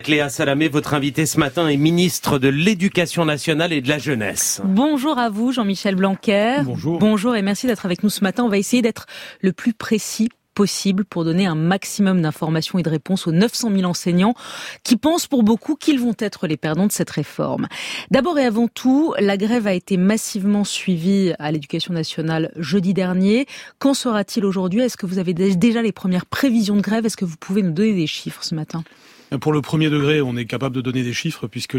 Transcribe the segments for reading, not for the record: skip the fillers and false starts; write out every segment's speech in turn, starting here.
Léa Salamé, votre invité ce matin est ministre de l'Éducation nationale et de la jeunesse. Bonjour à vous, Jean-Michel Blanquer. Bonjour. Bonjour et merci d'être avec nous ce matin. On va essayer d'être le plus précis possible pour donner un maximum d'informations et de réponses aux 900 000 enseignants qui pensent pour beaucoup qu'ils vont être les perdants de cette réforme. D'abord et avant tout, la grève a été massivement suivie à l'Éducation nationale jeudi dernier. Qu'en sera-t-il aujourd'hui ? Est-ce que vous avez déjà les premières prévisions de grève ? Est-ce que vous pouvez nous donner des chiffres ce matin ? Pour le premier degré, on est capable de donner des chiffres puisque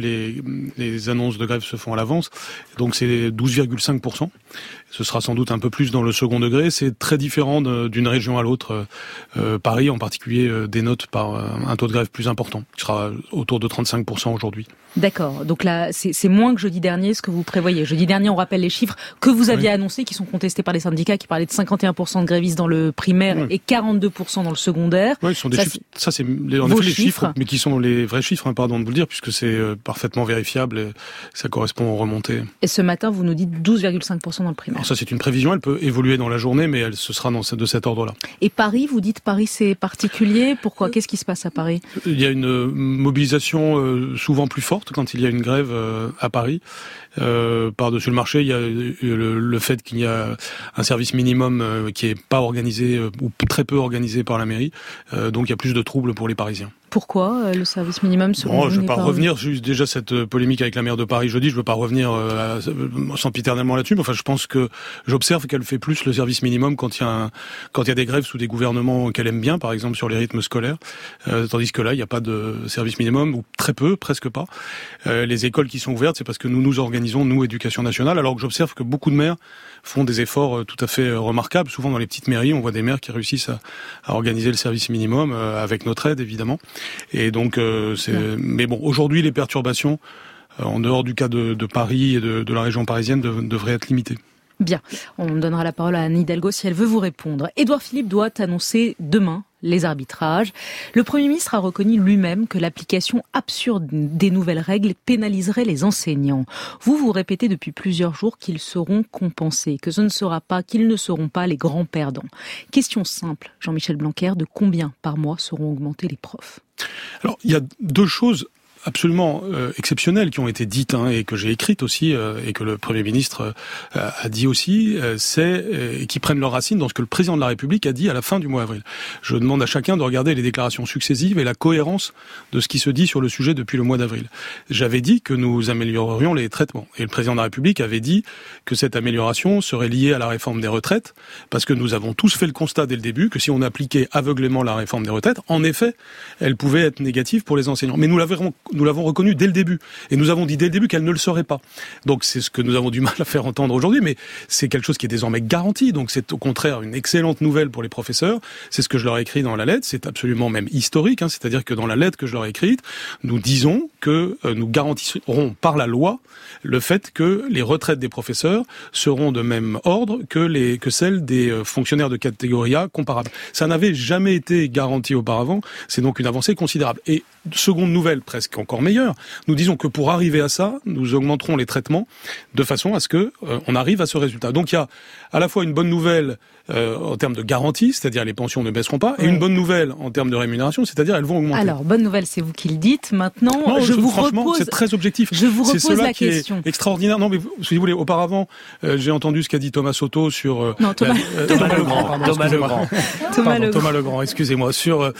les annonces de grève se font à l'avance. Donc c'est 12,5%. Ce sera sans doute un peu plus dans le second degré. C'est très différent d'une région à l'autre. Paris en particulier dénote par un taux de grève plus important, qui sera autour de 35% aujourd'hui. D'accord. Donc là, c'est moins que jeudi dernier ce que vous prévoyez. Jeudi dernier, on rappelle les chiffres que vous aviez annoncés, qui sont contestés par les syndicats, qui parlaient de 51% de grévistes dans le primaire et 42% dans le secondaire. Oui, ce sont des chiffres. Ça, c'est en effet les chiffres, mais qui sont les vrais chiffres, pardon de vous le dire, puisque c'est parfaitement vérifiable et ça correspond aux remontées. Et ce matin, vous nous dites 12,5% dans le primaire. Alors ça, c'est une prévision. Elle peut évoluer dans la journée, mais ce sera de cet ordre-là. Et Paris, vous dites Paris, c'est particulier. Pourquoi ? Qu'est-ce qui se passe à Paris ? Il y a une mobilisation souvent plus forte quand il y a une grève à Paris. Par-dessus le marché, il y a le fait qu'il y a un service minimum qui est pas organisé ou très peu organisé par la mairie. Donc il y a plus de troubles pour les Parisiens. Pourquoi le service minimum selon vous je ne veux pas revenir, juste déjà cette polémique avec la maire de Paris jeudi, je ne veux pas revenir sempiternellement là-dessus, mais enfin je pense que j'observe qu'elle fait plus le service minimum quand il y a des grèves sous des gouvernements qu'elle aime bien, par exemple sur les rythmes scolaires, tandis que là il n'y a pas de service minimum, ou très peu, presque pas. Les écoles qui sont ouvertes, c'est parce que nous organisons, nous, Éducation nationale, alors que j'observe que beaucoup de maires font des efforts tout à fait remarquables. Souvent dans les petites mairies, on voit des maires qui réussissent à organiser le service minimum, avec notre aide évidemment. Et donc, mais bon, aujourd'hui, les perturbations, en dehors du cas de Paris et de la région parisienne, devraient être limitées. Bien, on donnera la parole à Anne Hidalgo si elle veut vous répondre. Édouard Philippe doit annoncer demain les arbitrages. Le Premier ministre a reconnu lui-même que l'application absurde des nouvelles règles pénaliserait les enseignants. Vous répétez depuis plusieurs jours qu'ils seront compensés, que ce ne sera pas, qu'ils ne seront pas les grands perdants. Question simple, Jean-Michel Blanquer, de combien par mois seront augmentés les profs ? Alors, il y a deux choses absolument exceptionnelles qui ont été dites et que j'ai écrites aussi et que le Premier ministre a dit aussi, et qui prennent leurs racines dans ce que le Président de la République a dit à la fin du mois d'avril. Je demande à chacun de regarder les déclarations successives et la cohérence de ce qui se dit sur le sujet depuis le mois d'avril. J'avais dit que nous améliorerions les traitements et le Président de la République avait dit que cette amélioration serait liée à la réforme des retraites parce que nous avons tous fait le constat dès le début que si on appliquait aveuglément la réforme des retraites, en effet, elle pouvait être négative pour les enseignants. Mais nous l'avons reconnu dès le début. Et nous avons dit dès le début qu'elle ne le serait pas. Donc c'est ce que nous avons du mal à faire entendre aujourd'hui, mais c'est quelque chose qui est désormais garanti. Donc c'est au contraire une excellente nouvelle pour les professeurs. C'est ce que je leur ai écrit dans la lettre. C'est absolument même historique. C'est-à-dire que dans la lettre que je leur ai écrite, nous disons que nous garantirons par la loi le fait que les retraites des professeurs seront de même ordre que celles des fonctionnaires de catégorie A comparables. Ça n'avait jamais été garanti auparavant. C'est donc une avancée considérable. Et seconde nouvelle, presque encore meilleure, nous disons que pour arriver à ça, nous augmenterons les traitements de façon à ce que on arrive à ce résultat. Donc il y a à la fois une bonne nouvelle en termes de garantie, c'est-à-dire les pensions ne baisseront pas, et une bonne nouvelle en termes de rémunération, c'est-à-dire elles vont augmenter. Alors, bonne nouvelle, c'est vous qui le dites. Maintenant, franchement, c'est très objectif. Je vous repose la question. C'est cela qui est extraordinaire. Non, mais si vous voulez, auparavant, j'ai entendu ce qu'a dit Thomas Soto sur... Thomas Legrand, excusez-moi. Sur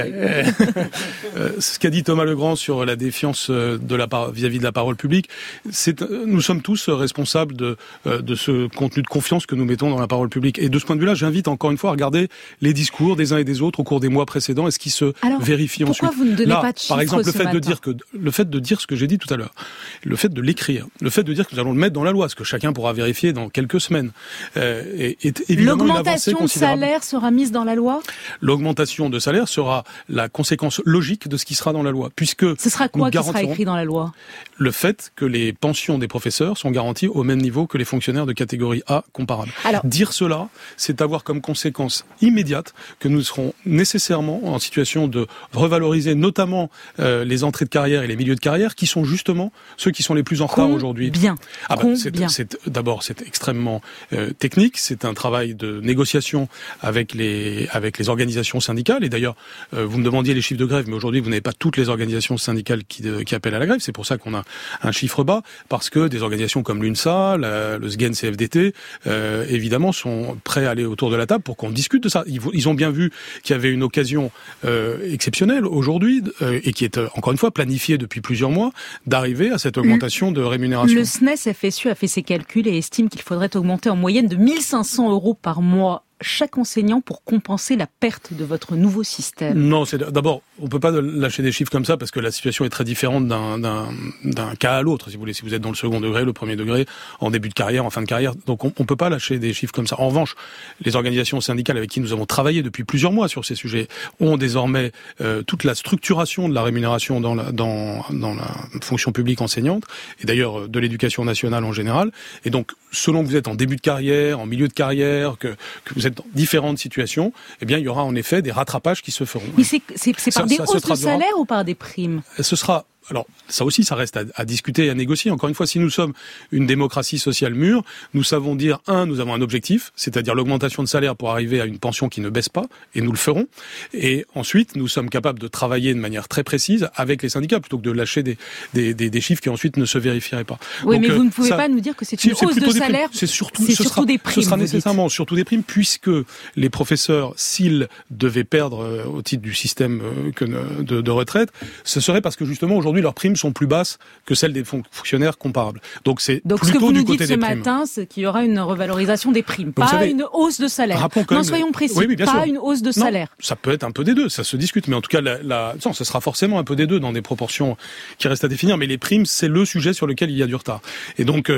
ce qu'a dit Thomas Legrand sur la défiance vis-à-vis de la parole publique. Nous sommes tous responsables de ce contenu de confiance que nous mettons dans la parole publique. Et de ce point de vue-là, j'invite encore une fois à regarder les discours des uns et des autres au cours des mois précédents et ce qui se vérifie ensuite. Pourquoi vous ne donnez pas de chiffres par exemple, le fait matin de dire ce que j'ai dit tout à l'heure, le fait de l'écrire, le fait de dire que nous allons le mettre dans la loi, ce que chacun pourra vérifier dans quelques semaines, est évidemment une avancée considérable. L'augmentation de salaire sera mise dans la loi ? L'augmentation de salaire sera la conséquence logique de ce qui sera dans la loi, puisque ce sera quoi qui sera écrit dans la loi ? Le fait que les pensions des professeurs sont garanties au même niveau que les fonctionnaires de catégorie A comparables. Dire cela, c'est avoir comme conséquence immédiate que nous serons nécessairement en situation de revaloriser notamment les entrées de carrière et les milieux de carrière, qui sont justement ceux qui sont les plus en retard aujourd'hui. C'est extrêmement technique. C'est un travail de négociation avec les organisations syndicales. Et d'ailleurs, vous me demandiez les chiffres de grève, mais aujourd'hui, vous n'avez pas toutes les organisations syndicales qui appellent à la grève. C'est pour ça qu'on a un chiffre bas, parce que des organisations comme l'UNSA, le SGEN CFDT, évidemment, sont prêts à aller autour de la table pour qu'on discute de ça. Ils ont bien vu qu'il y avait une occasion exceptionnelle aujourd'hui, et qui est encore une fois planifiée depuis plusieurs mois, d'arriver à cette augmentation de rémunération. Le SNES FSU a fait ses calculs et estime qu'il faudrait augmenter en moyenne de 1 500 € par mois chaque enseignant pour compenser la perte de votre nouveau système. Non, d'abord, on peut pas lâcher des chiffres comme ça parce que la situation est très différente d'un cas à l'autre. Si vous voulez, si vous êtes dans le second degré, le premier degré, en début de carrière, en fin de carrière, donc on peut pas lâcher des chiffres comme ça. En revanche, les organisations syndicales avec qui nous avons travaillé depuis plusieurs mois sur ces sujets ont désormais toute la structuration de la rémunération dans la fonction publique enseignante et d'ailleurs de l'éducation nationale en général. Et donc, selon que vous êtes en début de carrière, en milieu de carrière, que vous êtes dans différentes situations, eh bien, il y aura en effet des rattrapages qui se feront. Mais c'est par des hausses de salaire ou par des primes ? Ce sera... Alors, ça aussi, ça reste à discuter et à négocier. Encore une fois, si nous sommes une démocratie sociale mûre, nous savons dire, nous avons un objectif, c'est-à-dire l'augmentation de salaire pour arriver à une pension qui ne baisse pas, et nous le ferons. Et ensuite, nous sommes capables de travailler de manière très précise avec les syndicats, plutôt que de lâcher des chiffres qui ensuite ne se vérifieraient pas. Oui, donc, mais vous ne pouvez pas nous dire que c'est une hausse de salaire. C'est surtout des primes. Ce sera nécessairement surtout des primes, puisque les professeurs, s'ils devaient perdre au titre du système de retraite, ce serait parce que justement, aujourd'hui, leurs primes sont plus basses que celles des fonctionnaires comparables. Donc c'est plutôt ce que vous du nous côté dites des ce primes. Matin, c'est qu'il y aura une revalorisation des primes, pas une hausse de salaire. Non, soyons précis, oui, pas sûr. Une hausse de salaire. Ça peut être un peu des deux, ça se discute, mais en tout cas, ce sera forcément un peu des deux dans des proportions qui restent à définir. Mais les primes, c'est le sujet sur lequel il y a du retard. Et donc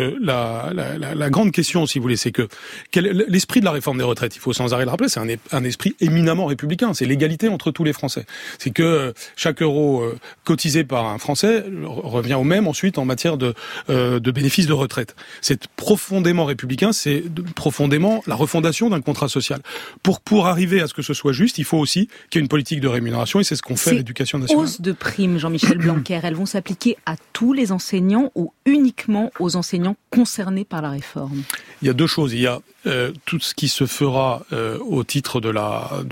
la grande question, si vous voulez, c'est que l'esprit de la réforme des retraites, il faut sans arrêt le rappeler, c'est un esprit éminemment républicain. C'est l'égalité entre tous les Français. C'est que chaque euro cotisé par un Français revient au même ensuite en matière de bénéfices de retraite. C'est profondément républicain, c'est profondément la refondation d'un contrat social. Pour arriver à ce que ce soit juste, il faut aussi qu'il y ait une politique de rémunération et c'est ce qu'on fait à l'éducation nationale. Ces hausses de primes, Jean-Michel Blanquer, elles vont s'appliquer à tous les enseignants ou uniquement aux enseignants concernés par la réforme ? Il y a deux choses. Il y a tout ce qui se fera au titre de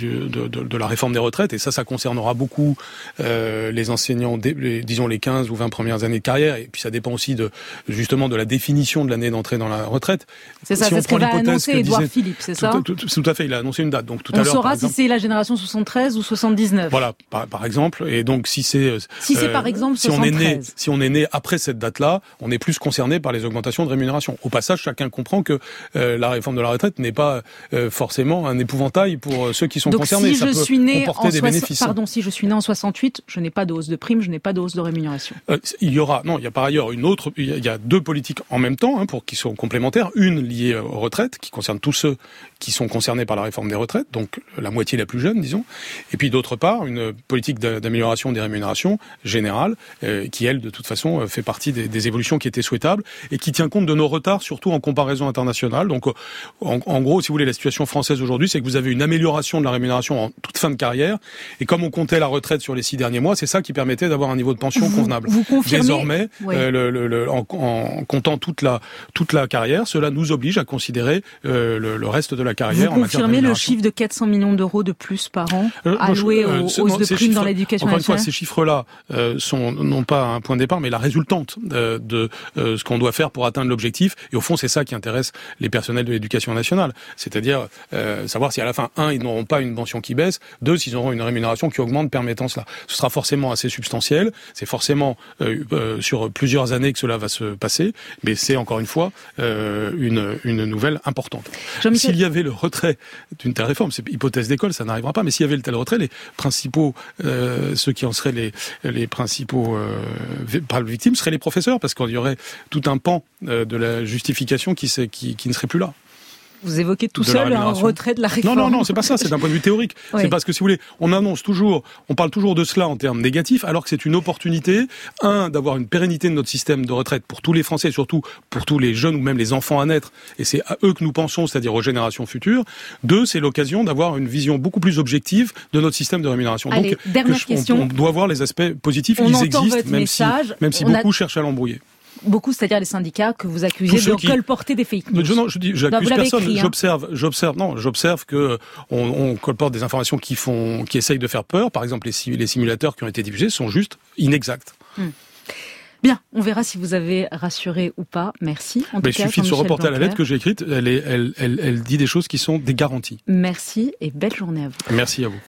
la réforme des retraites, et ça concernera beaucoup les enseignants, disons les 15 ou 20 premières années de carrière, et puis ça dépend aussi justement de la définition de l'année d'entrée dans la retraite. C'est ça, c'est ce que va annoncer Édouard Philippe, c'est ça ? Tout à fait, il a annoncé une date. Donc tout à l'heure, saura si c'est la génération 73 ou 79. Voilà, par exemple, et donc si c'est par exemple 73. Si on est né après cette date-là, on est plus concerné par les augmentations de rémunération. Au passage, chacun comprend que la réforme de la retraite n'est pas forcément un épouvantail pour ceux qui sont concernés. Donc si je suis né en si je suis né en 68, je n'ai pas de hausse de prime, je n'ai pas de hausse de rémunération. Il y a par ailleurs il y a deux politiques en même temps, qui sont complémentaires. Une liée aux retraites, qui concerne tous ceux qui sont concernés par la réforme des retraites, donc la moitié la plus jeune, disons. Et puis d'autre part, une politique d'amélioration des rémunérations générales, qui elle, de toute façon, fait partie des évolutions qui étaient souhaitables et qui tient compte de nos retards, surtout en comparaison internationale. Donc, en gros, si vous voulez, la situation française aujourd'hui, c'est que vous avez une amélioration de la rémunération en toute fin de carrière. Et comme on comptait la retraite sur les 6 derniers mois, c'est ça qui permettait d'avoir un niveau de pension convenable. Vous confirmez ? Désormais, oui. En comptant toute la carrière, cela nous oblige à considérer le reste de la carrière. Vous confirmez le chiffre de 400 millions d'euros de plus par an alloués aux hausses de primes dans l'éducation nationale ? Encore une fois, ces chiffres-là sont non pas un point de départ, mais la résultante de ce qu'on doit faire pour atteindre l'objectif. Et au fond, c'est ça qui intéresse les personnels de l'éducation nationale. C'est-à-dire savoir si à la fin, 1, ils n'auront pas une pension qui baisse, 2, s'ils auront une rémunération qui augmente permettant cela. Ce sera forcément assez substantiel, c'est forcément sur plusieurs années que cela va se passer, mais c'est encore une fois une nouvelle importante. S'il y avait le retrait d'une telle réforme, c'est hypothèse d'école, ça n'arrivera pas, mais s'il y avait le tel retrait, les principaux, ceux qui en seraient les principaux victimes seraient les professeurs, parce qu'il y aurait tout un pan de la justification qui ne serait plus là. Vous évoquez tout seul un retrait de la réforme. Non, c'est pas ça, c'est d'un point de vue théorique. Oui. C'est parce que, si vous voulez, on parle toujours de cela en termes négatifs, alors que c'est une opportunité, d'avoir une pérennité de notre système de retraite pour tous les Français, surtout pour tous les jeunes ou même les enfants à naître, et c'est à eux que nous pensons, c'est-à-dire aux générations futures. 2, c'est l'occasion d'avoir une vision beaucoup plus objective de notre système de rémunération. Allez, donc, dernière question. On doit voir les aspects positifs, ils existent, même si beaucoup cherchent à l'embrouiller. Beaucoup, c'est-à-dire les syndicats que vous accusez de colporter des fake news. J'accuse personne. J'observe que on colporte des informations qui essayent de faire peur. Par exemple, les simulateurs qui ont été diffusés sont juste inexacts. Bien, on verra si vous avez rassuré ou pas. Merci. Il suffit de se reporter à la lettre que j'ai écrite. Elle dit des choses qui sont des garanties. Merci et belle journée à vous. Merci à vous.